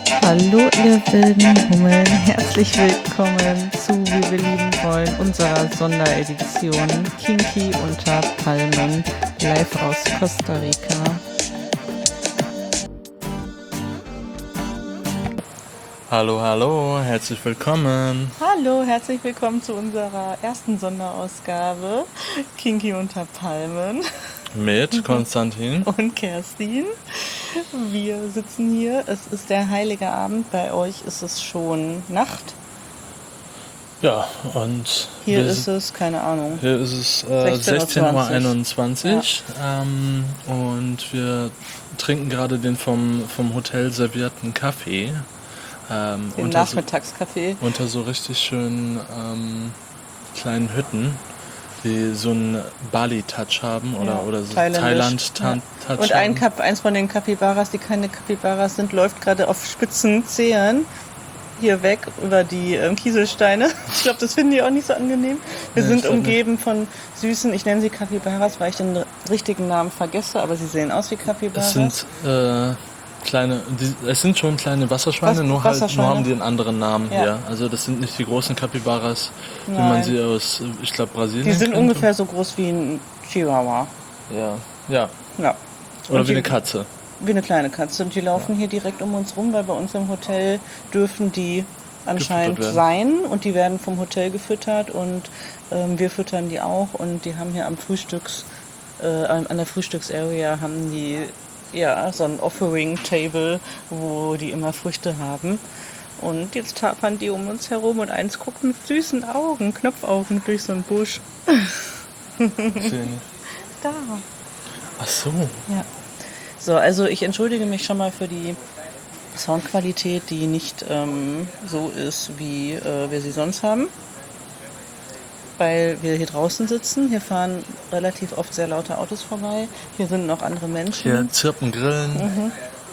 Hallo ihr wilden Hummeln, herzlich willkommen zu Wie wir lieben wollen, unserer Sonderedition Kinky unter Palmen, live aus Costa Rica. Hallo, hallo, herzlich willkommen. Hallo, herzlich willkommen zu unserer ersten Sonderausgabe Kinky unter Palmen Mit Konstantin. und Kerstin. Wir sitzen hier, es ist der heilige Abend, bei euch ist es schon Nacht. Ja, und Hier ist es, keine Ahnung. Hier ist es 16:21 Uhr. Und wir trinken gerade den vom Hotel servierten Kaffee. Den Nachmittagskaffee. Unter so richtig schönen kleinen Hütten, die so einen Bali-Touch haben oder so Thailand-Touch Und haben. eins von den Capybaras, die keine Capybaras sind, läuft gerade auf spitzen Zehen hier weg über die Kieselsteine. Ich glaube, das finden die auch nicht so angenehm. Wir sind umgeben von süßen, ich nenne sie Capybaras, weil ich den richtigen Namen vergesse, aber sie sehen aus wie Capybaras. Es sind schon kleine Wasserschweine, nur haben die einen anderen Namen Ja. hier. Also das sind nicht die großen Capybaras, wie Nein. man sie aus, ich glaube, Brasilien Die sind kennt. ungefähr so groß wie ein Chihuahua. Ja. Ja. Oder Und wie eine Katze. Wie eine kleine Katze. Und die laufen hier direkt um uns rum, weil bei uns im Hotel dürfen die anscheinend Gefüttert sein. Und die werden vom Hotel gefüttert und wir füttern die auch. Und die haben hier an der Frühstücksarea haben die so ein Offering-Table, wo die immer Früchte haben. Und jetzt tapern die um uns herum und eins guckt mit süßen Augen, Knopfaugen durch so einen Busch. Da. Ach so. Ja. So, also ich entschuldige mich schon mal für die Soundqualität, die nicht so ist, wie wir sie sonst haben. Weil wir hier draußen sitzen. Hier fahren relativ oft sehr laute Autos vorbei. Hier sind noch andere Menschen. Hier zirpen Grillen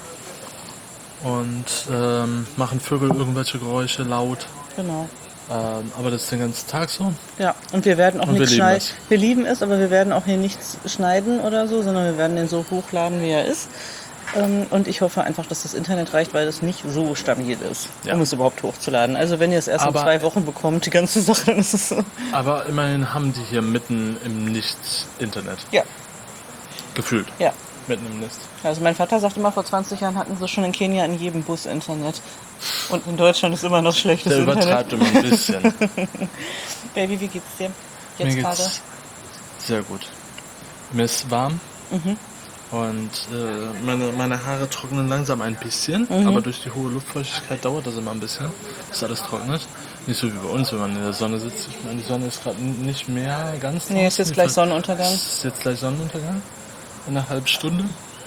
und machen Vögel irgendwelche Geräusche laut. Genau. Aber das ist den ganzen Tag so. Ja, und wir werden auch Und nichts wir lieben schneiden. es. Wir lieben es, aber wir werden auch hier nichts schneiden oder so, sondern wir werden den so hochladen, wie er ist. Und ich hoffe einfach, dass das Internet reicht, weil das nicht so stabil ist, Ja. um es überhaupt hochzuladen. Also wenn ihr es erst in Aber- 2 Wochen bekommt, die ganze Sache, dann ist es so. Aber immerhin haben die hier mitten im Nichts Internet. Ja, Gefühlt. ja. Mitten im Nest. Also mein Vater sagt immer, vor 20 Jahren hatten sie schon in Kenia in jedem Bus Internet. Und in Deutschland ist immer noch schlechtes Der Internet. übertreibt immer ein bisschen. Baby, wie geht's dir Mir jetzt geht's gerade? sehr gut. Mir ist warm und meine Haare trocknen langsam ein bisschen, aber durch die hohe Luftfeuchtigkeit dauert das immer ein bisschen, bis alles trocknet. Nicht so wie bei uns, wenn man in der Sonne sitzt. Ich meine, die Sonne ist gerade nicht mehr ganz Nee, ist draußen. jetzt gleich Sonnenuntergang. Es ist jetzt gleich Sonnenuntergang. In einer halben Stunde.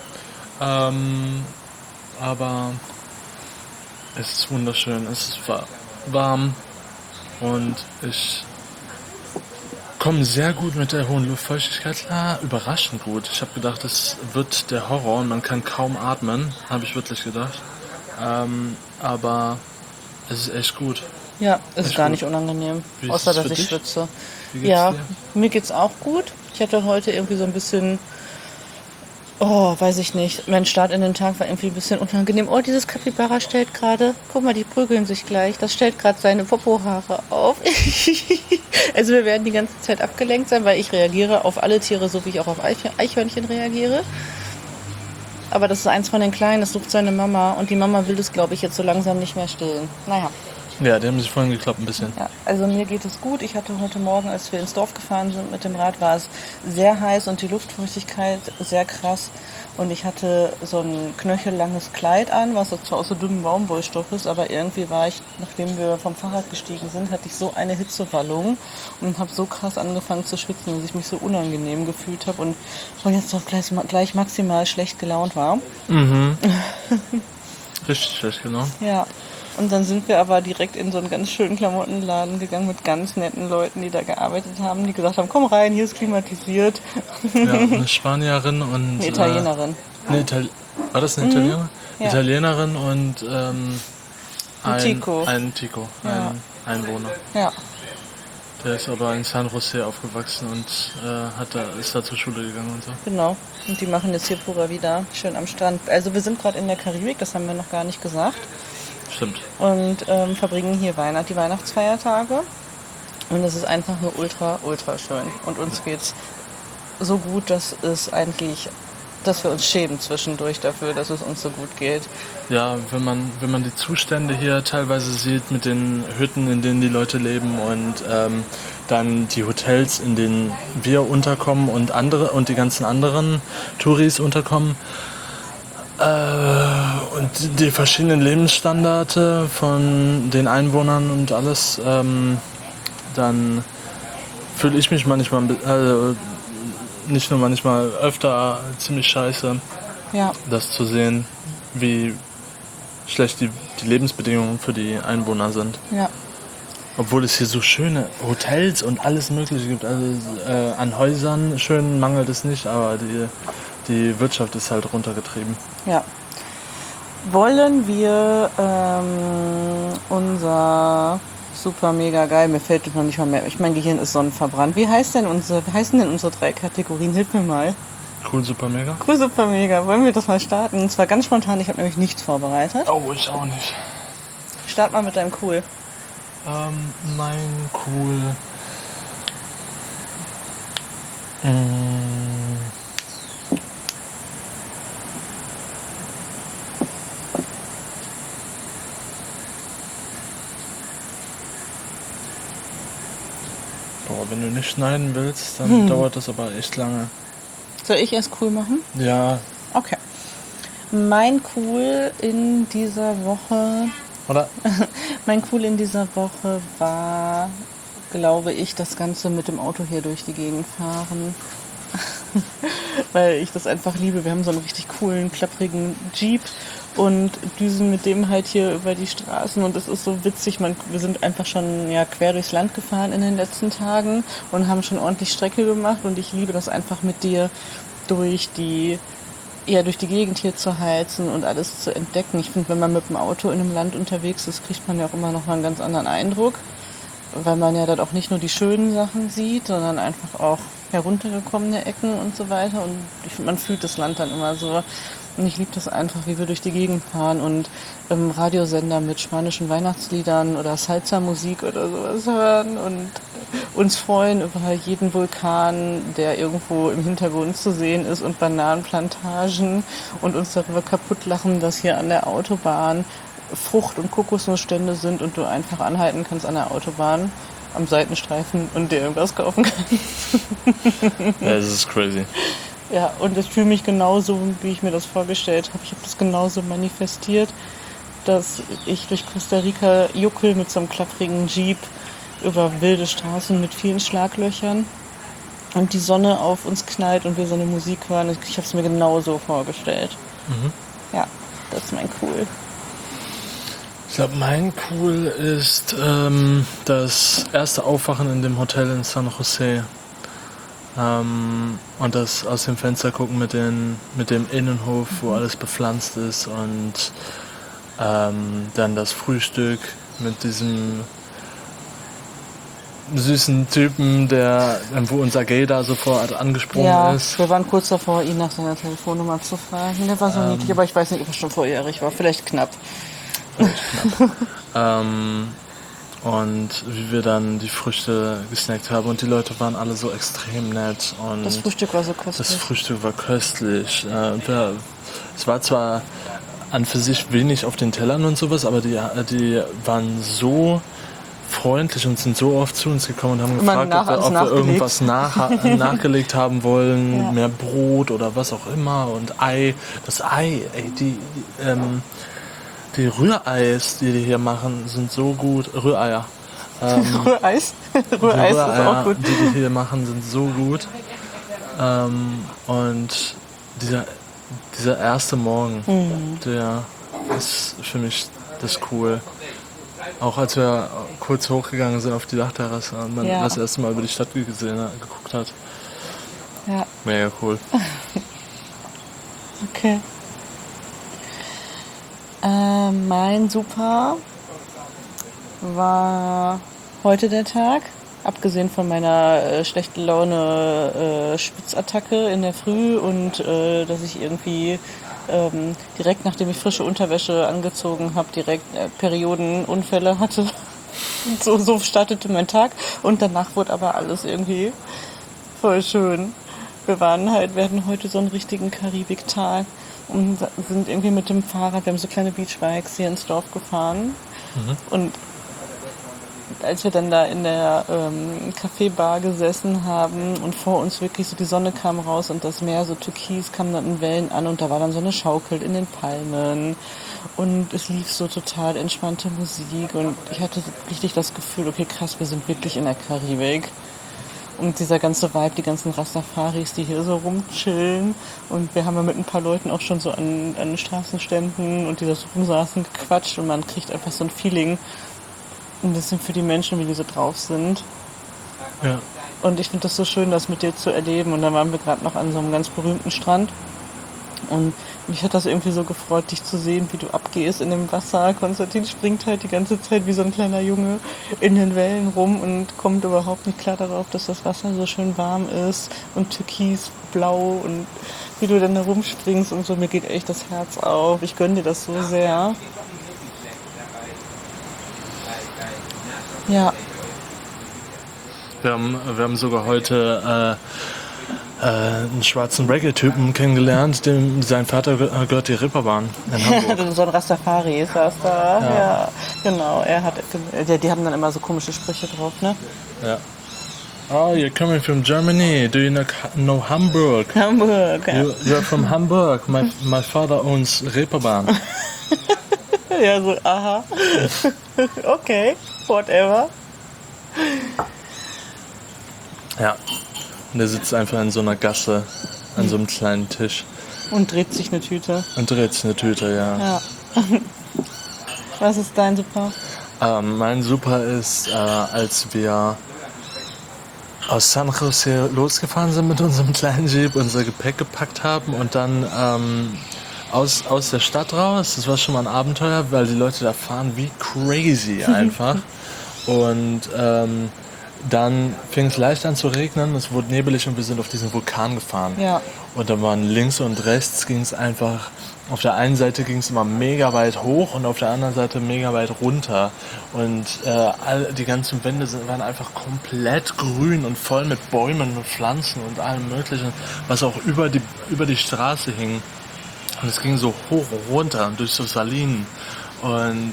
Aber es ist wunderschön. Es ist warm und ich komme sehr gut mit der hohen Luftfeuchtigkeit klar. Überraschend gut. Ich habe gedacht, es wird der Horror und man kann kaum atmen. Habe ich wirklich gedacht. Aber es ist echt gut. Ja, ist Echt gar gut. nicht unangenehm, Wie ist außer es dass für ich dich? schwitze. Wie geht's Ja, dir? mir geht's auch gut. Ich hatte heute irgendwie so ein bisschen, weiß ich nicht, mein Start in den Tag war irgendwie ein bisschen unangenehm. Oh, dieses Capybara stellt gerade, guck mal, die prügeln sich gleich. Das stellt gerade seine Popohaare auf. Also wir werden die ganze Zeit abgelenkt sein, weil ich reagiere auf alle Tiere, so wie ich auch auf Eichhörnchen reagiere. Aber das ist eins von den Kleinen, das sucht seine Mama und die Mama will das, glaube ich, jetzt so langsam nicht mehr stillen. Naja. Ja, die haben sich vorhin geklappt ein bisschen. Ja, also mir geht es gut. Ich hatte heute Morgen, als wir ins Dorf gefahren sind mit dem Rad, war es sehr heiß und die Luftfeuchtigkeit sehr krass. Und ich hatte so ein knöchellanges Kleid an, was jetzt zwar aus so dünnem Baumwollstoff ist, aber irgendwie war ich, nachdem wir vom Fahrrad gestiegen sind, hatte ich so eine Hitzewallung und habe so krass angefangen zu schwitzen, dass ich mich so unangenehm gefühlt habe und jetzt doch gleich maximal schlecht gelaunt war. Richtig schlecht, genau. Ja. Und dann sind wir aber direkt in so einen ganz schönen Klamottenladen gegangen mit ganz netten Leuten, die da gearbeitet haben, die gesagt haben, komm rein, hier ist klimatisiert. Ja, eine Spanierin und... Eine Italienerin. War das eine Italienerin? Ja. Italienerin und ein Tico. Ein Tico, Ja. ein Einwohner. Ja. Der ist aber in San Jose aufgewachsen und ist da zur Schule gegangen und so. Genau. Und die machen jetzt hier Pura Vida schön am Strand. Also wir sind gerade in der Karibik, das haben wir noch gar nicht gesagt. stimmt. und verbringen hier die Weihnachtsfeiertage. Und es ist einfach nur ultra, ultra schön. Und uns geht's so gut, dass wir uns schämen zwischendurch dafür, dass es uns so gut geht. Ja, wenn man die Zustände hier teilweise sieht mit den Hütten, in denen die Leute leben und dann die Hotels, in denen wir unterkommen und die ganzen anderen Touris unterkommen und die verschiedenen Lebensstandarte von den Einwohnern und alles, dann fühle ich mich manchmal, nicht nur manchmal, öfter ziemlich scheiße, Ja, das zu sehen, wie schlecht die Lebensbedingungen für die Einwohner sind. ja. Obwohl es hier so schöne Hotels und alles Mögliche gibt. Also an Häusern schön mangelt es nicht, aber die Wirtschaft ist halt runtergetrieben. Ja. Wollen wir unser super mega geil, mir fällt noch nicht mal mehr, mein Gehirn ist sonnenverbrannt. Wie heißen denn unsere 3 Kategorien? Hilf mir mal. Cool, super mega. Cool, super mega. Wollen wir das mal starten? Und zwar ganz spontan, ich habe nämlich nichts vorbereitet. Oh, ich auch nicht. Start mal mit deinem Cool. Mein cool. Boah, wenn du nicht schneiden willst, dann dauert das aber echt lange. Soll ich erst cool machen? Ja, Okay. Mein Cool in dieser Woche oder? Mein Cool in dieser Woche war, glaube ich, das Ganze mit dem Auto hier durch die Gegend fahren. Weil ich das einfach liebe. Wir haben so einen richtig coolen, klapprigen Jeep und düsen mit dem halt hier über die Straßen und es ist so witzig. Wir sind einfach schon quer durchs Land gefahren in den letzten Tagen und haben schon ordentlich Strecke gemacht und ich liebe das einfach mit dir durch die Gegend hier zu heizen und alles zu entdecken. Ich finde, wenn man mit dem Auto in einem Land unterwegs ist, kriegt man ja auch immer noch mal einen ganz anderen Eindruck, weil man ja dann auch nicht nur die schönen Sachen sieht, sondern einfach auch heruntergekommene Ecken und so weiter. Und ich finde, man fühlt das Land dann immer so. Und ich liebe das einfach, wie wir durch die Gegend fahren und Radiosender mit spanischen Weihnachtsliedern oder Salsa-Musik oder sowas hören und uns freuen über jeden Vulkan, der irgendwo im Hintergrund zu sehen ist und Bananenplantagen und uns darüber kaputt lachen, dass hier an der Autobahn Frucht- und Kokosnussstände sind und du einfach anhalten kannst an der Autobahn am Seitenstreifen und dir irgendwas kaufen kannst. Ja, das ist crazy. Ja, und ich fühle mich genauso, wie ich mir das vorgestellt habe. Ich habe das genauso manifestiert, dass ich durch Costa Rica juckel mit so einem klapprigen Jeep über wilde Straßen mit vielen Schlaglöchern und die Sonne auf uns knallt und wir so eine Musik hören. Ich habe es mir genauso vorgestellt. Ja, das ist mein Cool. Ich glaube, mein Cool ist das erste Aufwachen in dem Hotel in San Jose. Und das aus dem Fenster gucken mit dem Innenhof, wo alles bepflanzt ist und dann das Frühstück mit diesem süßen Typen, wo unser Gay da sofort angesprungen ist. Wir waren kurz davor, ihn nach seiner Telefonnummer zu fragen. Der war so niedlich, aber ich weiß nicht, ob er schon volljährig war. Vielleicht knapp. Und wie wir dann die Früchte gesnackt haben und die Leute waren alle so extrem nett. Und das Frühstück war so köstlich. Das Frühstück war köstlich. Es war zwar an für sich wenig auf den Tellern und sowas, aber die waren so freundlich und sind so oft zu uns gekommen und haben gefragt, ob wir irgendwas nachgelegt haben wollen, ja. Mehr Brot oder was auch immer und Ei. Das Ei, ey, die Rühreis, die hier machen, sind so gut. Rühreier. Rühreis? Rühreis ist auch gut. Die hier machen, sind so gut. Und dieser erste Morgen, der ist für mich das cool. Auch als wir kurz hochgegangen sind auf die Dachterrasse und man das erste Mal über die Stadt geguckt hat. Ja. Mega cool. Okay. Mein Super war heute der Tag. Abgesehen von meiner schlechten Laune Spitzattacke in der Früh und dass ich irgendwie direkt nachdem ich frische Unterwäsche angezogen habe, direkt Periodenunfälle hatte. So startete mein Tag und danach wurde aber alles irgendwie voll schön. Wir hatten heute so einen richtigen Karibiktag und sind irgendwie mit dem Fahrrad, wir haben so kleine Beachbikes hier ins Dorf gefahren. Und als wir dann da in der Kaffeebar gesessen haben und vor uns wirklich so die Sonne kam raus und das Meer so türkis kam dann in Wellen an und da war dann so eine Schaukel in den Palmen und es lief so total entspannte Musik und ich hatte richtig das Gefühl, okay krass, wir sind wirklich in der Karibik. Und dieser ganze Vibe, die ganzen Rastafaris, die hier so rumchillen. Und wir haben ja mit ein paar Leuten auch schon so an Straßenständen und die da so rumsaßen gequatscht. Und man kriegt einfach so ein Feeling, ein bisschen für die Menschen, wie die so drauf sind. Ja. Und ich finde das so schön, das mit dir zu erleben. Und da waren wir gerade noch an so einem ganz berühmten Strand. Und mich hat das irgendwie so gefreut, dich zu sehen, wie du abgehst in dem Wasser. Konstantin springt halt die ganze Zeit wie so ein kleiner Junge in den Wellen rum und kommt überhaupt nicht klar darauf, dass das Wasser so schön warm ist und türkisblau und wie du dann da rumspringst und so. Mir geht echt das Herz auf. Ich gönne dir das so sehr. Ja. Wir haben sogar heute einen schwarzen Reggae-Typen kennengelernt, sein Vater gehört die Reeperbahn in Hamburg. So ein Rastafari ist das da. Ja, genau. Die haben dann immer so komische Sprüche drauf, ne? Ja. Oh, you're coming from Germany. Do you know Hamburg? Hamburg, ja. You're from Hamburg. My father owns Reeperbahn. Ja, so, aha. Okay, whatever. Ja. Und der sitzt einfach in so einer Gasse an so einem kleinen Tisch. Und dreht sich eine Tüte. Ja. Was ist dein Super? Mein Super ist, als wir aus San Jose losgefahren sind mit unserem kleinen Jeep, unser Gepäck gepackt haben und dann aus der Stadt raus. Das war schon mal ein Abenteuer, weil die Leute da fahren wie crazy einfach. Und dann fing es leicht an zu regnen, es wurde nebelig und wir sind auf diesen Vulkan gefahren. Ja. Und da waren links und rechts ging es einfach, auf der einen Seite ging es immer mega weit hoch und auf der anderen Seite mega weit runter. Und die ganzen Wände waren einfach komplett grün und voll mit Bäumen und Pflanzen und allem möglichen, was auch über die Straße hing. Und es ging so hoch und runter durch so Salinen. Und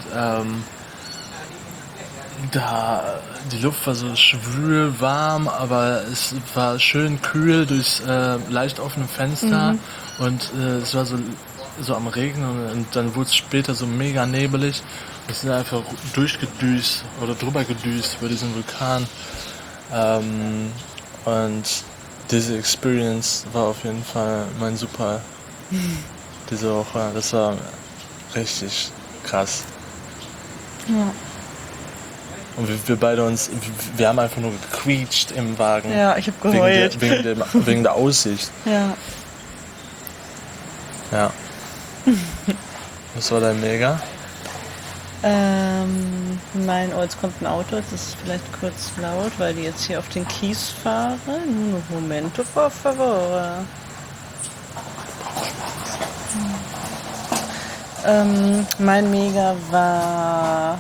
die Luft war so schwül, warm, aber es war schön kühl durchs leicht offene Fenster und es war so am Regnen und dann wurde es später so mega nebelig. Wir sind einfach durchgedüst oder drüber gedüst über diesen Vulkan und diese Experience war auf jeden Fall mein Super diese Woche. Das war richtig krass. Ja. Und wir beide wir haben einfach nur gequietscht im Wagen. Ja, ich habe geheult. Wegen der Aussicht. Ja. Ja. Was war dein Mega? Jetzt kommt ein Auto, jetzt ist es vielleicht kurz laut, weil die jetzt hier auf den Kies fahren. Un momento, por favor. Mein Mega war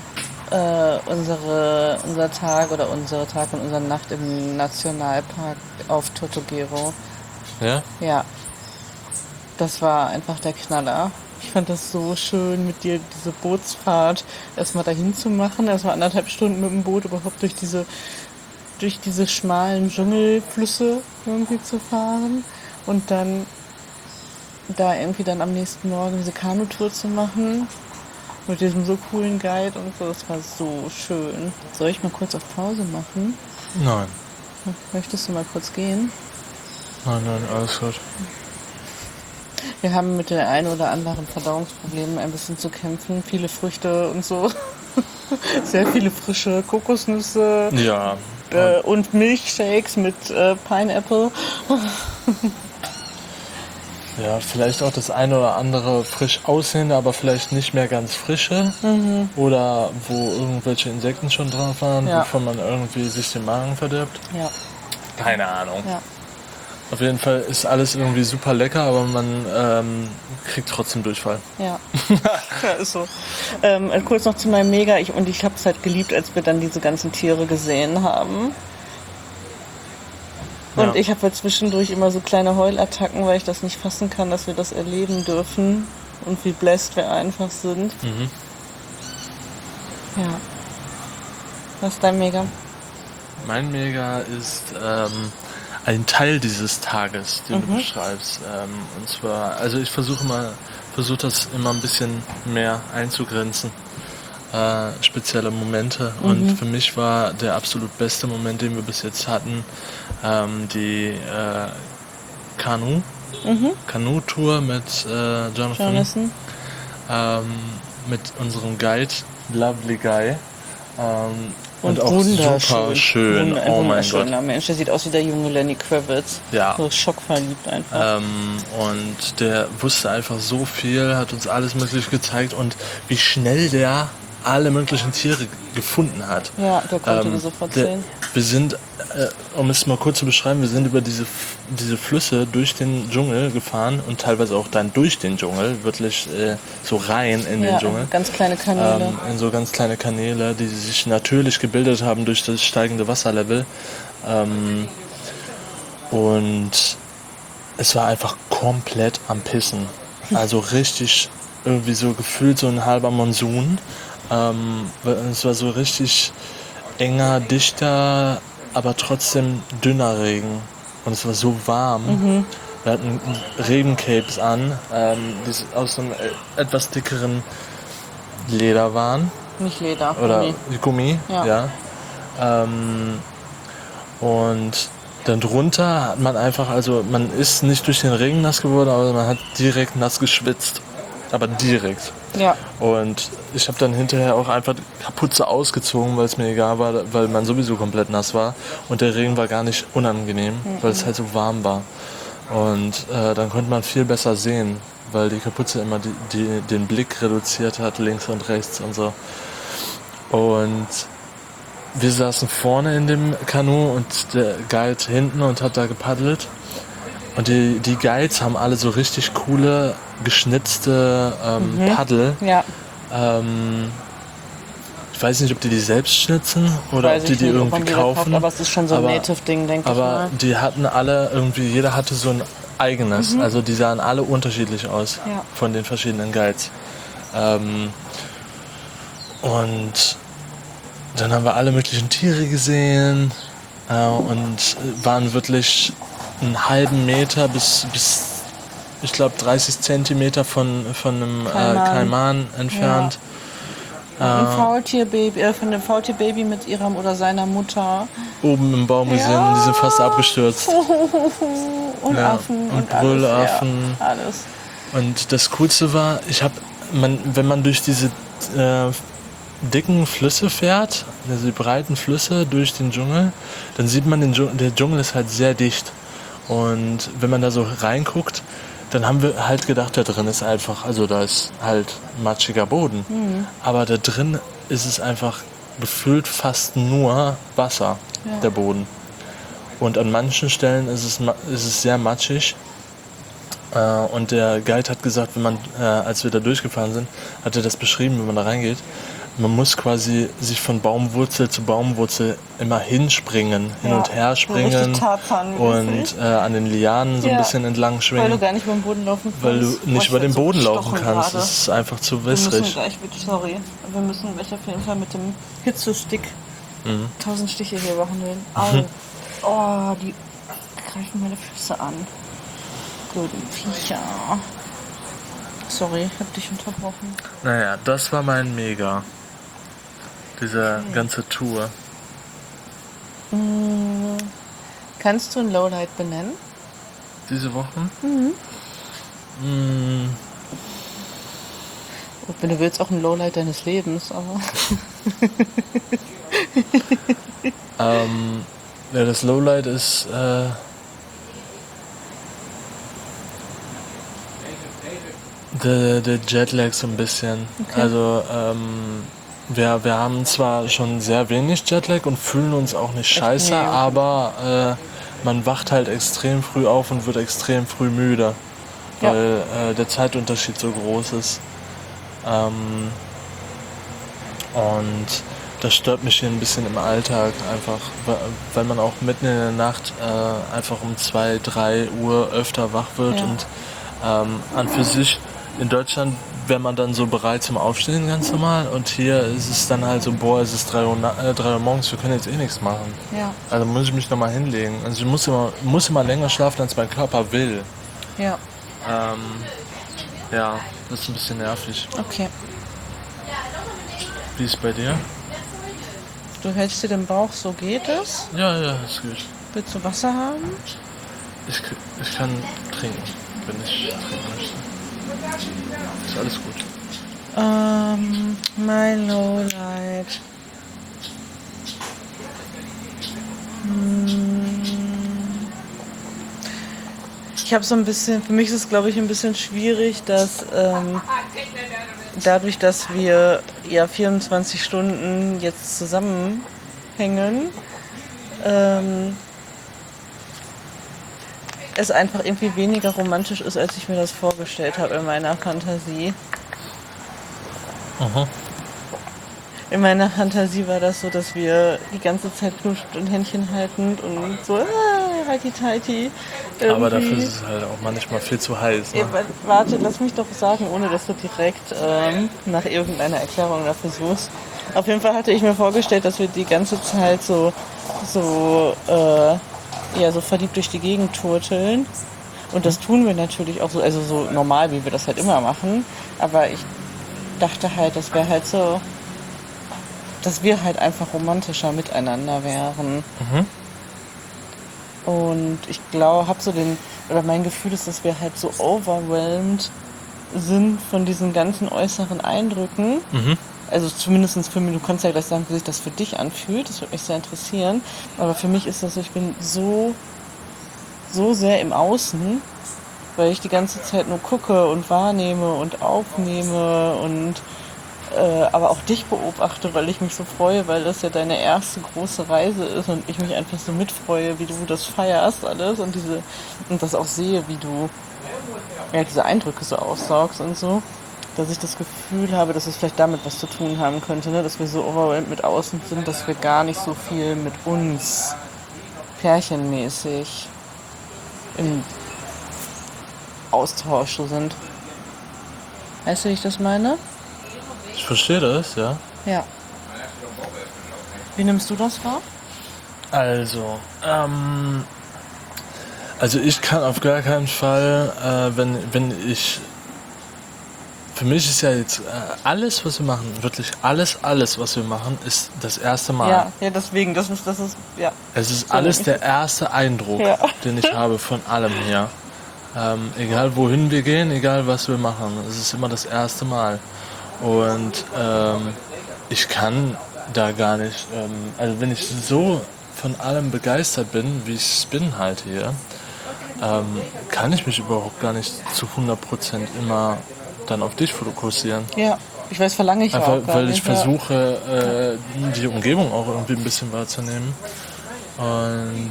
unser Tag oder unsere Tag und unsere Nacht im Nationalpark auf Tortuguero. Ja? Ja. Das war einfach der Knaller. Ich fand das so schön, mit dir diese Bootsfahrt erstmal dahin zu machen. Erstmal 1,5 Stunden mit dem Boot überhaupt durch diese schmalen Dschungelflüsse irgendwie zu fahren. Und dann da irgendwie dann am nächsten Morgen diese Kanutour zu machen. Mit diesem so coolen Guide und so. Das war so schön. Soll ich mal kurz auf Pause machen? Nein. Möchtest du mal kurz gehen? Nein, alles gut. Wir haben mit den ein oder anderen Verdauungsproblemen ein bisschen zu kämpfen. Viele Früchte und so. Sehr viele frische Kokosnüsse. Ja. Und Milchshakes mit Pineapple. Ja, vielleicht auch das eine oder andere frisch aussehende, aber vielleicht nicht mehr ganz frische. Oder wo irgendwelche Insekten schon drauf waren, Ja. wovon man irgendwie sich den Magen verdirbt. Ja. Keine Ahnung. Ja. Auf jeden Fall ist alles irgendwie super lecker, aber man kriegt trotzdem Durchfall. Ja. Ja, ist so. Kurz noch zu meinem Mega. Ich habe es halt geliebt, als wir dann diese ganzen Tiere gesehen haben. Und Ja. ich habe halt zwischendurch immer so kleine Heulattacken, weil ich das nicht fassen kann, dass wir das erleben dürfen. Und wie blessed wir einfach sind. Ja. Was ist dein Mega? Mein Mega ist ein Teil dieses Tages, den du beschreibst. Und zwar, also ich versuche das immer ein bisschen mehr einzugrenzen. Spezielle Momente. Und für mich war der absolut beste Moment, den wir bis jetzt hatten, die Kanu-Tour mit Jonathan. Mit unserem Guide, Lovely Guy. Und auch super schön. Oh mein Gott. Mensch, der sieht aus wie der junge Lenny Kravitz. Ja. So schockverliebt einfach. Und der wusste einfach so viel, hat uns alles Mögliche gezeigt und wie schnell der alle möglichen Tiere gefunden hat. Ja, der konnte die sofort sehen. Wir sind, um es mal kurz zu beschreiben, wir sind über diese Flüsse durch den Dschungel gefahren und teilweise auch dann durch den Dschungel, wirklich so rein in den Dschungel. Ganz kleine Kanäle. In so ganz kleine Kanäle, die sich natürlich gebildet haben durch das steigende Wasserlevel. Und es war einfach komplett am Pissen. Also richtig irgendwie so gefühlt so ein halber Monsun. Es war so richtig enger, dichter, aber trotzdem dünner Regen. Und es war so warm. Wir hatten Regencapes an, die aus einem etwas dickeren Leder waren. Nicht Leder, Oder Gummi, Ja. ja. Und dann drunter hat man einfach, also man ist nicht durch den Regen nass geworden, aber man hat direkt nass geschwitzt. Aber direkt. Ja. Und ich habe dann hinterher auch einfach die Kapuze ausgezogen, weil es mir egal war, weil man sowieso komplett nass war. Und der Regen war gar nicht unangenehm, weil es halt so warm war. Und dann konnte man viel besser sehen, weil die Kapuze immer den Blick reduziert hat, links und rechts und so. Und wir saßen vorne in dem Kanu und der Guide hinten und hat da gepaddelt. Und die Guides haben alle so richtig coole, geschnitzte Paddel. Ja. Ich weiß nicht, ob die selbst schnitzen oder ob die irgendwie kaufen. Aber es ist schon so ein Native-Ding, denke ich mal. Aber die hatten alle irgendwie, jeder hatte so ein eigenes. Also die sahen alle unterschiedlich aus von den verschiedenen Guides. Und dann haben wir alle möglichen Tiere gesehen und waren wirklich einen halben Meter bis ich glaube 30 Zentimeter von einem Kaiman entfernt. Ein Faultierbaby, von dem Faultierbaby mit ihrer oder seiner Mutter. Oben im Baum gesehen, die sind fast abgestürzt. Und Affen und Brüllaffen. Ja, alles. Und das Coolste war, wenn man durch diese dicken Flüsse fährt, also die breiten Flüsse durch den Dschungel, dann sieht man, der Dschungel ist halt sehr dicht. Und wenn man da so reinguckt, dann haben wir halt gedacht, da drin ist einfach, also da ist halt matschiger Boden. Aber da drin ist es einfach gefühlt fast nur Wasser, der Boden. Und an manchen Stellen ist es sehr matschig. Und der Guide hat gesagt, als wir da durchgefahren sind, hat er das beschrieben, wenn man da reingeht. Man muss quasi sich von Baumwurzel zu Baumwurzel immer hinspringen, hin und her springen und an den Lianen so ein bisschen entlang schwingen. Weil du gar nicht über den Boden laufen kannst. Weil du nicht über den Boden laufen kannst. Das ist einfach zu wässrig. Wir müssen gleich auf jeden Fall mit dem Hitzestick 1000 Stiche hier behandeln. Au. Oh, die greifen meine Füße an. Guten Viecher. Sorry, ich hab dich unterbrochen. Naja, das war mein Mega. Diese ganze Tour. Kannst du ein Lowlight benennen? Diese Woche? Wenn du willst, auch ein Lowlight deines Lebens, aber... Ja, das Lowlight ist... der Jetlag so ein bisschen. Okay. Also wir haben zwar schon sehr wenig Jetlag und fühlen uns auch nicht scheiße, aber man wacht halt extrem früh auf und wird extrem früh müde, weil der Zeitunterschied so groß ist. Und das stört mich hier ein bisschen im Alltag einfach, weil man auch mitten in der Nacht einfach um 2, 3 Uhr öfter wach wird und an für sich in Deutschland wäre man dann so bereit zum Aufstehen ganz normal und hier ist es dann halt so, boah, es ist 3 Uhr, 3 Uhr morgens, wir können jetzt eh nichts machen. Ja. Also muss ich mich nochmal hinlegen. Also ich muss immer länger schlafen, als mein Körper will. Ja. Ja, das ist ein bisschen nervig. Okay. Wie ist es bei dir? Du hältst dir den Bauch, so geht es? Ja, ist gut. Willst du Wasser haben? Ich kann trinken, wenn ich trinken möchte. Ist alles gut. Mein Lowlight. Ich habe so ein bisschen, für mich ist es glaube ich ein bisschen schwierig, dass dadurch, dass wir ja 24 Stunden jetzt zusammenhängen, es einfach irgendwie weniger romantisch ist, als ich mir das vorgestellt habe in meiner Fantasie. Aha. In meiner Fantasie war das so, dass wir die ganze Zeit knutschend und Händchen haltend und so heiti-teiti. Aber dafür ist es halt auch manchmal viel zu heiß. Ne? Ja, warte, lass mich doch sagen, ohne dass du direkt nach irgendeiner Erklärung dafür suchst. Auf jeden Fall hatte ich mir vorgestellt, dass wir die ganze Zeit so verliebt durch die Gegend turteln. Und das tun wir natürlich auch so, also so normal, wie wir das halt immer machen. Aber ich dachte halt, das wäre halt so, dass wir halt einfach romantischer miteinander wären. Und ich glaube, mein Gefühl ist, dass wir halt so overwhelmed sind von diesen ganzen äußeren Eindrücken. Also zumindest für mich, du kannst ja gleich sagen, wie sich das für dich anfühlt, das würde mich sehr interessieren. Aber für mich ist das so, ich bin so sehr im Außen, weil ich die ganze Zeit nur gucke und wahrnehme und aufnehme und aber auch dich beobachte, weil ich mich so freue, weil das ja deine erste große Reise ist und ich mich einfach so mitfreue, wie du das feierst alles und das auch sehe, wie du diese Eindrücke so aussaugst und so, dass ich das Gefühl habe, dass es vielleicht damit was zu tun haben könnte, ne? Dass wir so overwhelmed mit außen sind, dass wir gar nicht so viel mit uns pärchenmäßig im Austausch so sind. Weißt du, wie ich das meine? Ich verstehe das, ja. Ja. Wie nimmst du das wahr? Also ich kann auf gar keinen Fall, wenn ich... Für mich ist ja jetzt alles, was wir machen, wirklich alles, was wir machen, ist das erste Mal. Ja, deswegen, das ist, ja. Es ist alles der erste Eindruck, den ich habe von allem hier. Egal wohin wir gehen, egal was wir machen, es ist immer das erste Mal. Und ich kann da gar nicht, also wenn ich so von allem begeistert bin, wie ich bin halt hier, kann ich mich überhaupt gar nicht zu 100% immer dann auf dich fokussieren. Ja, ich weiß, verlange ich einfach, auch gar weil nicht. Ich versuche, die Umgebung auch irgendwie ein bisschen wahrzunehmen. Und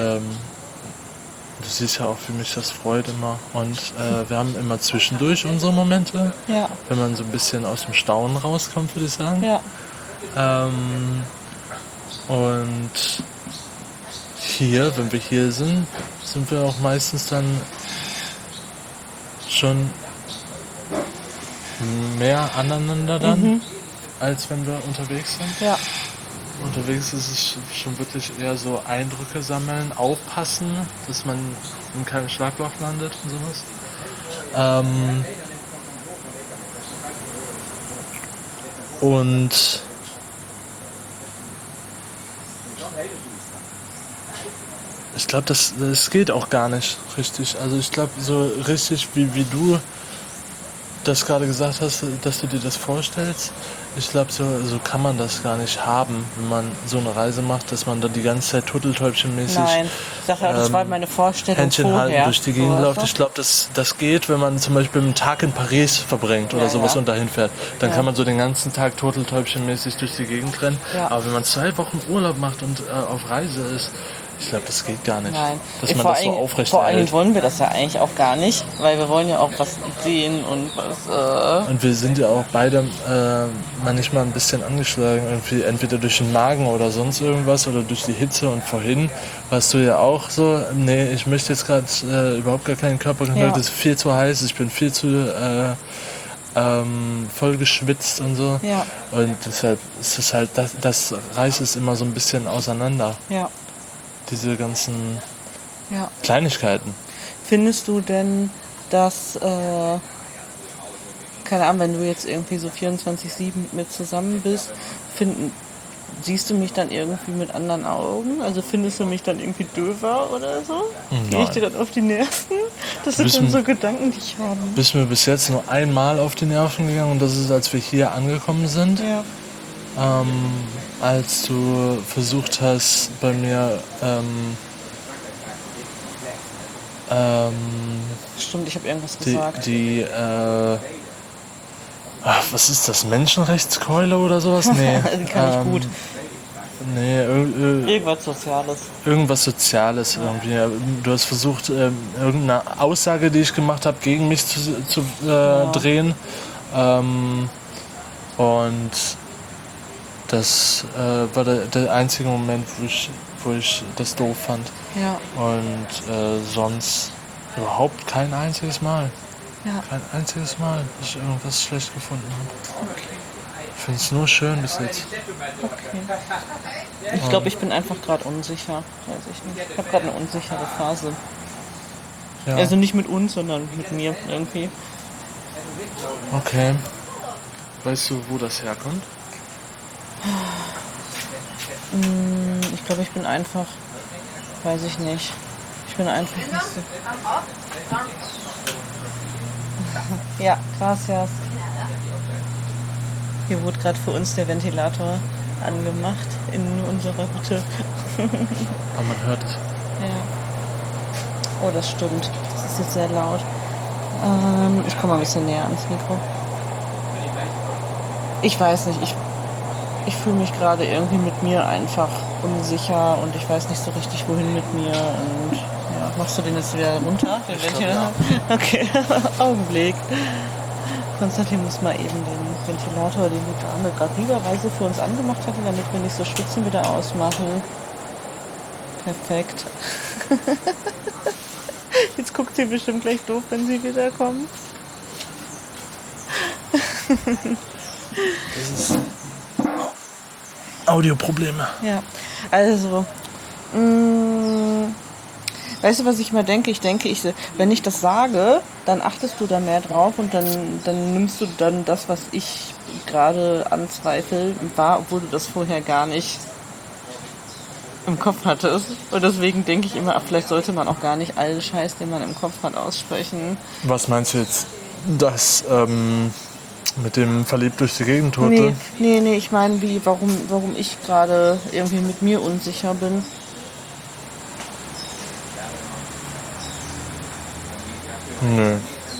du siehst ja auch, für mich das freut immer. Und wir haben immer zwischendurch unsere Momente, wenn man so ein bisschen aus dem Staunen rauskommt, würde ich sagen. Ja. Und hier, wenn wir hier sind wir auch meistens dann schon mehr aneinander dann, als wenn wir unterwegs sind. Ja. Unterwegs ist es schon wirklich eher so Eindrücke sammeln, aufpassen, dass man in keinem Schlagloch landet und sowas. Und ich glaube, das geht auch gar nicht richtig. Also ich glaube, so richtig wie du das gerade gesagt hast, dass du dir das vorstellst, ich glaube, so kann man das gar nicht haben, wenn man so eine Reise macht, dass man da die ganze Zeit turteltäubchenmäßig Nein, ich sag ja, das war meine Vorstellung Händchen vorher. halten durch die Gegend So, läuft. Ich glaube, das geht, wenn man zum Beispiel einen Tag in Paris verbringt oder sowas und dahin fährt. Dann kann man so den ganzen Tag turteltäubchenmäßig durch die Gegend rennen. Ja. Aber wenn man 2 Wochen Urlaub macht und auf Reise ist, Ich glaube, das geht gar nicht. Nein. Dass man vor das so allen- aufrecht Vor allem erhält. wollen wir das ja eigentlich auch gar nicht, weil wir wollen ja auch was sehen und was. Und wir sind ja auch beide manchmal ein bisschen angeschlagen. Irgendwie entweder durch den Magen oder sonst irgendwas oder durch die Hitze. Und vorhin warst du ja auch so, nee, ich möchte jetzt gerade überhaupt gar keinen Körperkontakt. Ja. Es ist viel zu heiß, ich bin viel zu voll geschwitzt und so. Ja. Und deshalb ist es halt, das reißt es immer so ein bisschen auseinander. Ja, Diese ganzen ja. Kleinigkeiten. Findest du denn, dass, keine Ahnung, wenn du jetzt irgendwie so 24/7 mit mir zusammen bist, siehst du mich dann irgendwie mit anderen Augen? Also findest du mich dann irgendwie döver oder so? Gehe ich dir dann auf die Nerven? Das sind dann so Gedanken, die ich habe. Bist mir bis jetzt nur einmal auf die Nerven gegangen und das ist, als wir hier angekommen sind. Ja. Als du versucht hast, bei mir Stimmt, ich habe irgendwas gesagt. was ist das, Menschenrechtskeule oder sowas? Nee. Die kann ich gut. Nee, Irgendwas Soziales. irgendwas Soziales irgendwie. Du hast versucht, irgendeine Aussage, die ich gemacht habe, gegen mich zu drehen. Und das war der einzige Moment, wo ich das doof fand. Ja. Und sonst überhaupt kein einziges Mal. Ja. Kein einziges Mal, dass ich irgendwas schlecht gefunden habe. Okay. Ich finde es nur schön bis jetzt. Ich glaube, ich bin einfach gerade unsicher. Weiß ich nicht. Ich habe gerade eine unsichere Phase. Ja. Also nicht mit uns, sondern mit mir irgendwie. Okay. Weißt du, wo das herkommt? Ich glaube, ich bin einfach, weiß ich nicht. Ich bin einfach nicht so. Ja, gracias. Hier wurde gerade für uns der Ventilator angemacht in unserer Hütte. Aber man hört es. Ja. Oh, das stimmt. Das ist jetzt sehr laut. Ich komme mal ein bisschen näher ans Mikro. Ich weiß nicht, ich fühle mich gerade irgendwie mit mir einfach unsicher und ich weiß nicht so richtig, wohin mit mir. Und ja, machst du den jetzt wieder runter? Den Ventilator? Okay, Augenblick. Konstantin muss mal eben den Ventilator, den die Dame gerade lieberweise für uns angemacht hatte, damit wir nicht so schwitzen, wieder ausmachen. Perfekt. Jetzt guckt sie bestimmt gleich doof, wenn sie wiederkommt. Das ist Audioprobleme. Ja, also, weißt du, was ich mal denke? Ich denke, wenn ich das sage, dann achtest du da mehr drauf und dann nimmst du dann das, was ich gerade anzweifle, wahr, obwohl du das vorher gar nicht im Kopf hattest. Und deswegen denke ich immer, vielleicht sollte man auch gar nicht all Scheiß, den man im Kopf hat, aussprechen. Was meinst du jetzt? Das mit dem verliebt durch die Gegend Tote? Nee, ich meine, warum ich gerade irgendwie mit mir unsicher bin. Nö.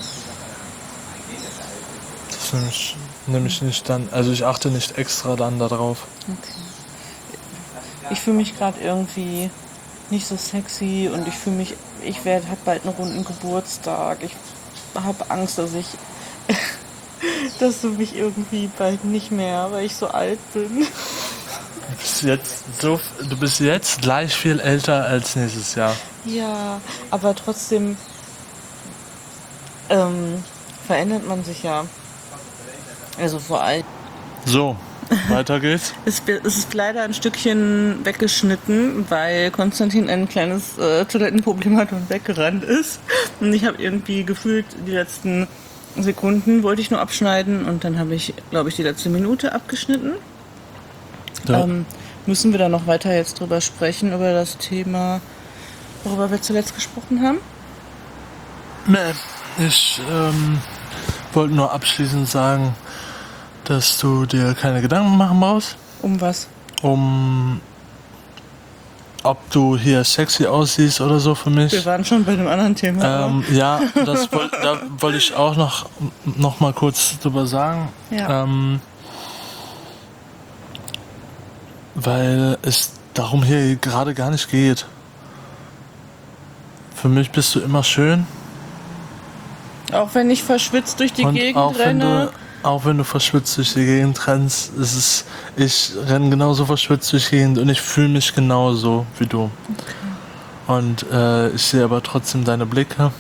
Das nehme ich nicht dann. Also ich achte nicht extra dann darauf. Okay. Ich fühle mich gerade irgendwie nicht so sexy und ich habe bald einen runden Geburtstag. Ich habe Angst, dass du mich irgendwie bald nicht mehr, weil ich so alt bin. Du bist jetzt gleich viel älter als nächstes Jahr. Ja, aber trotzdem verändert man sich ja. Also vor allem. So, weiter geht's. Es ist leider ein Stückchen weggeschnitten, weil Konstantin ein kleines Toilettenproblem hat und weggerannt ist. Und ich habe irgendwie gefühlt, die letzten Sekunden wollte ich nur abschneiden und dann habe ich, glaube ich, die letzte Minute abgeschnitten. Ja. Müssen wir da noch weiter jetzt drüber sprechen, über das Thema, worüber wir zuletzt gesprochen haben? Nee, ich wollte nur abschließend sagen, dass du dir keine Gedanken machen brauchst, Um was? ob du hier sexy aussiehst oder so für mich. Wir waren schon bei einem anderen Thema. Ja, da wollte ich auch noch mal kurz drüber sagen. Ja. Weil es darum hier gerade gar nicht geht. Für mich bist du immer schön. Auch wenn ich verschwitzt durch die Und Gegend renne. auch wenn du verschwitzt durch die Gegend rennst, ich renne genauso verschwitzt durch die Gegend und ich fühle mich genauso wie du. Okay. Und ich sehe aber trotzdem deine Blicke.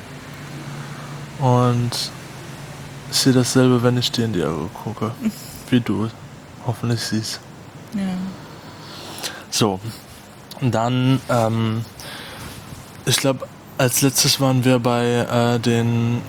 Und ich sehe dasselbe, wenn ich dir in die Augen gucke. Wie du hoffentlich siehst. Ja. So. Und dann, ich glaube, als letztes waren wir bei den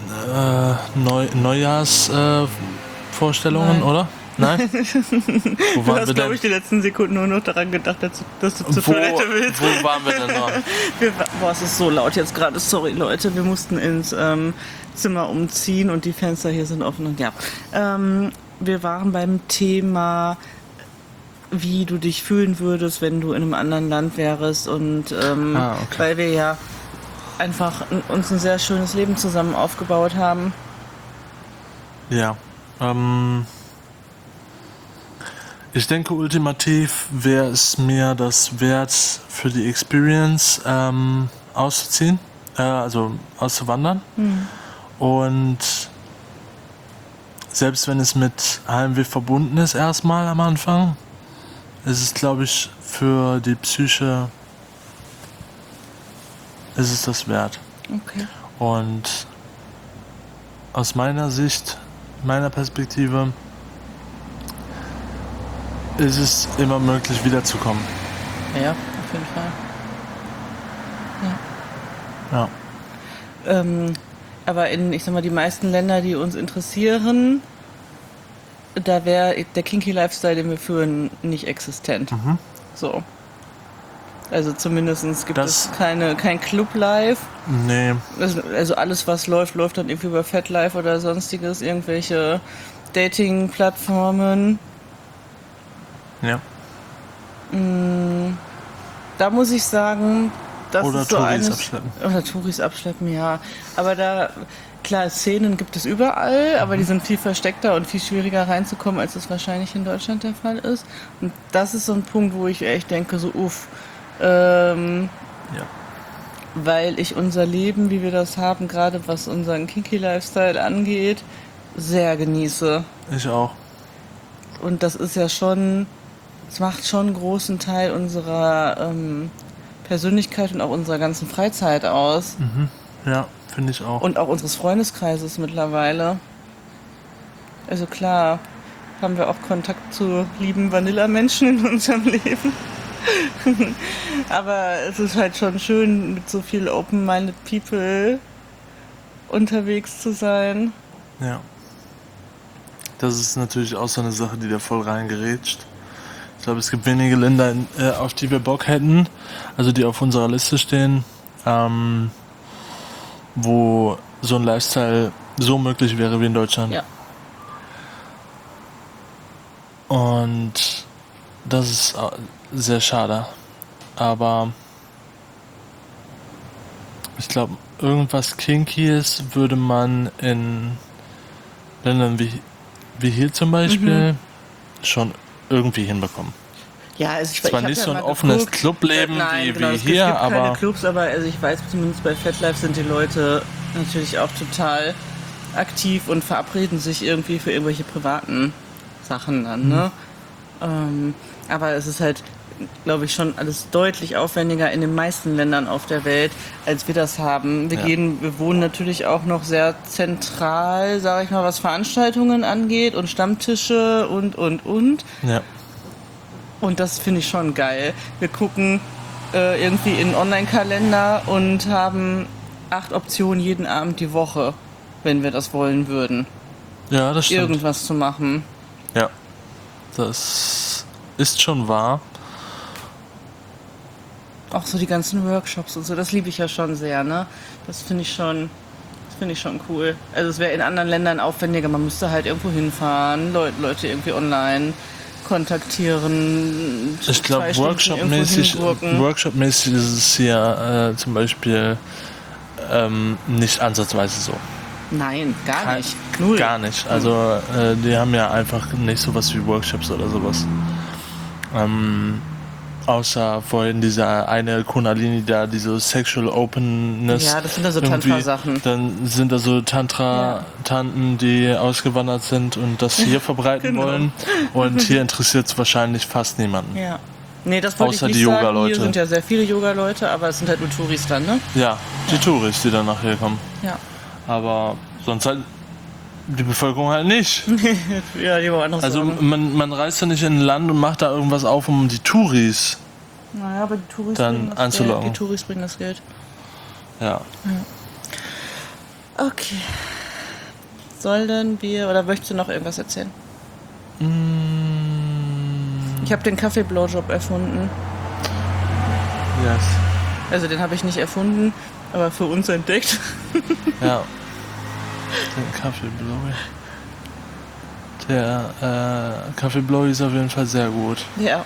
Neujahrsvorstellungen, oder? Nein? Wo Du waren hast, wir glaube denn? ich, die letzten Sekunden nur noch daran gedacht, dass du zur Toilette willst. Wo waren wir denn noch? Boah, es ist so laut jetzt gerade. Sorry, Leute. Wir mussten ins Zimmer umziehen und die Fenster hier sind offen. Und ja, wir waren beim Thema, wie du dich fühlen würdest, wenn du in einem anderen Land wärst. Und Okay. weil wir ja einfach uns ein sehr schönes Leben zusammen aufgebaut haben. Ja. Ich denke, ultimativ wäre es mir das wert, für die Experience auszuziehen, also auszuwandern. Und selbst wenn es mit Heimweh verbunden ist, erstmal am Anfang, ist es, glaube ich, für die Psyche ist es das wert. Okay. Und aus meiner Sicht, meiner Perspektive, ist es immer möglich, wiederzukommen. Ja, auf jeden Fall. Ja. Aber ich sag mal, die meisten Länder, die uns interessieren, da wäre der Kinky Lifestyle, den wir führen, nicht existent. So. Also zumindest gibt es kein Club-Life. Nee. Also alles, was läuft dann irgendwie über FetLife oder sonstiges, irgendwelche Dating-Plattformen. Ja. Da muss ich sagen, das Oder ist so Touris abschleppen. Oder Touris abschleppen, ja. Aber klar, Szenen gibt es überall, aber die sind viel versteckter und viel schwieriger reinzukommen, als es wahrscheinlich in Deutschland der Fall ist. Und das ist so ein Punkt, wo ich echt denke, so Ja. weil ich unser Leben, wie wir das haben, gerade was unseren Kinky-Lifestyle angeht, sehr genieße. Ich auch. Und das ist ja schon, es macht schon einen großen Teil unserer Persönlichkeit und auch unserer ganzen Freizeit aus. Ja, finde ich auch. Und auch unseres Freundeskreises mittlerweile. Also klar, haben wir auch Kontakt zu lieben Vanilla-Menschen in unserem Leben. Aber es ist halt schon schön, mit so viel open-minded people unterwegs zu sein. Ja. Das ist natürlich auch so eine Sache, die da voll reingerätscht. Ich glaube, es gibt wenige Länder, auf die wir Bock hätten, also die auf unserer Liste stehen, wo so ein Lifestyle so möglich wäre wie in Deutschland. Ja. Und das ist sehr schade. Aber ich glaube, irgendwas Kinkyes würde man in Ländern wie hier zum Beispiel schon irgendwie hinbekommen. Ja, also Zwar nicht so ein offenes Clubleben wie genau, es hier, gibt aber keine Clubs, aber also ich weiß zumindest bei FetLife sind die Leute natürlich auch total aktiv und verabreden sich irgendwie für irgendwelche privaten Sachen dann, ne? Aber es ist halt, glaube ich, schon alles deutlich aufwendiger in den meisten Ländern auf der Welt, als wir das haben. Wir wohnen natürlich auch noch sehr zentral, sage ich mal, was Veranstaltungen angeht und Stammtische und. ja. Und das finde ich schon geil. Wir gucken irgendwie in einen Online-Kalender und haben 8 Optionen jeden Abend die Woche, wenn wir das wollen würden. Ja, das stimmt. Irgendwas zu machen. Ja, das ist schon wahr. Auch so die ganzen Workshops und so, das liebe ich ja schon sehr, ne? Das finde ich schon cool. Also es wäre in anderen Ländern aufwendiger, man müsste halt irgendwo hinfahren, Leute irgendwie online kontaktieren. Ich glaube, Workshop-mäßig ist es hier zum Beispiel nicht ansatzweise so. Nein, gar nicht. Null. Gar nicht. Also die haben ja einfach nicht sowas wie Workshops oder sowas. Außer vorhin dieser eine Kundalini da, diese Sexual Openness. Ja, das sind da so irgendwie. Tantra-Sachen. Dann sind da so Tantra-Tanten, die ausgewandert sind und das hier verbreiten Genau. wollen. Und hier interessiert es wahrscheinlich fast niemanden. Ja. Nee, das wollte Außer ich die nicht sagen. Yoga-Leute. Hier sind ja sehr viele Yoga-Leute, aber es sind halt nur Touris dann, ne? Ja, die Touris, die dann nachher kommen. Ja. Aber sonst halt die Bevölkerung halt nicht. Ja, die woanders Also sagen. man reist ja nicht in ein Land und macht da irgendwas auf, um die Touris Naja, aber die Touris dann bringen das einzulocken. Geld. Die Touris bringen das Geld. Ja. Okay. Sollen wir, oder möchtest du noch irgendwas erzählen? Ich habe den Kaffee-Blowjob erfunden. Yes. Also den habe ich nicht erfunden, aber für uns entdeckt. Ja. Den Kaffee-Blowy. Der Kaffee-Blowy ist auf jeden Fall sehr gut. Ja.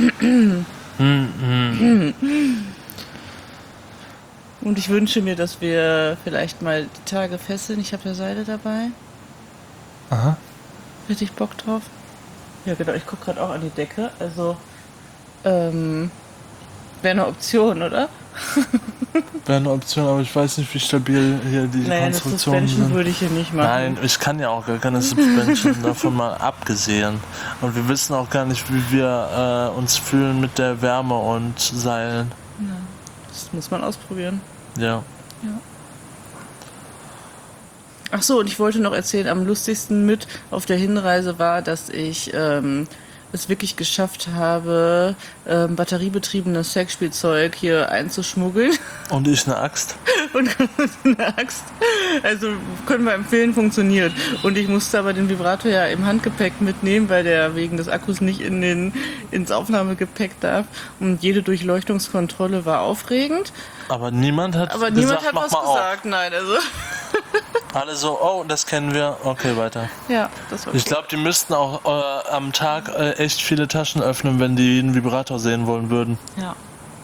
Und ich wünsche mir, dass wir vielleicht mal die Tage fesseln. Ich habe ja Seile dabei. Aha. Hätte ich Bock drauf? Ja, genau. Ich gucke gerade auch an die Decke. Also, wäre eine Option, oder? Wäre eine Option, aber ich weiß nicht, wie stabil hier die Naja, eine Konstruktionen Suspension sind. würde ich hier nicht machen. Nein, ich kann ja auch gar keine Suspension, davon mal abgesehen. Und wir wissen auch gar nicht, wie wir uns fühlen mit der Wärme und Seilen. Das muss man ausprobieren. Ja. Ach so, und ich wollte noch erzählen, am lustigsten mit auf der Hinreise war, dass ich es wirklich geschafft habe, batteriebetriebenes Sexspielzeug hier einzuschmuggeln. Und ich eine Axt. Und eine Axt. Also können wir empfehlen, funktioniert. Und ich musste aber den Vibrator ja im Handgepäck mitnehmen, weil der wegen des Akkus nicht ins Aufnahmegepäck darf. Und jede Durchleuchtungskontrolle war aufregend. Aber niemand hat Aber gesagt, niemand hat mach was mal gesagt, nein, also. auf. Alle so, oh, das kennen wir. Okay, weiter. Ja, das war Ich glaube, die müssten auch am Tag echt viele Taschen öffnen, wenn die einen Vibrator sehen wollen würden. Ja.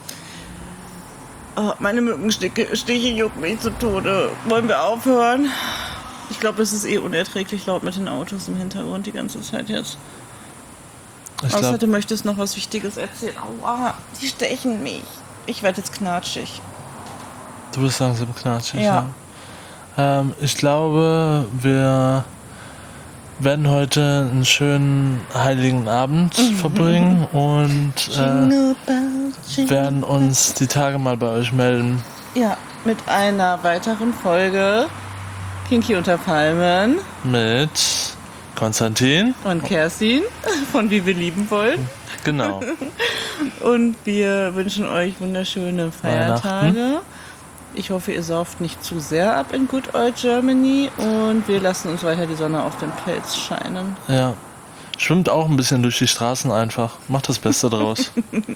Oh, meine Mückenstiche jucken mich zu Tode. Wollen wir aufhören? Ich glaube, es ist eh unerträglich laut mit den Autos im Hintergrund die ganze Zeit jetzt. Ich Außer glaube, du möchtest noch was Wichtiges erzählen. Aua, die stechen mich. Ich werde jetzt knatschig. du bist langsam knatschig. Ja. Ich glaube, wir werden heute einen schönen heiligen Abend verbringen und werden uns die Tage mal bei euch melden. Ja, mit einer weiteren Folge Kinky unter Palmen Mit Konstantin. und Kerstin von Wie wir lieben wollen. Genau. Und wir wünschen euch wunderschöne Feiertage. Ich hoffe, ihr sauft nicht zu sehr ab in Good Old Germany und wir lassen uns weiter die Sonne auf den Pelz scheinen. Ja. Schwimmt auch ein bisschen durch die Straßen einfach. Macht das Beste draus.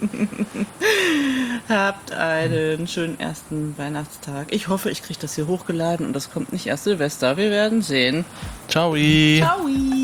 Habt einen schönen ersten Weihnachtstag. Ich hoffe, ich kriege das hier hochgeladen und das kommt nicht erst Silvester. Wir werden sehen. Ciao. Ciao.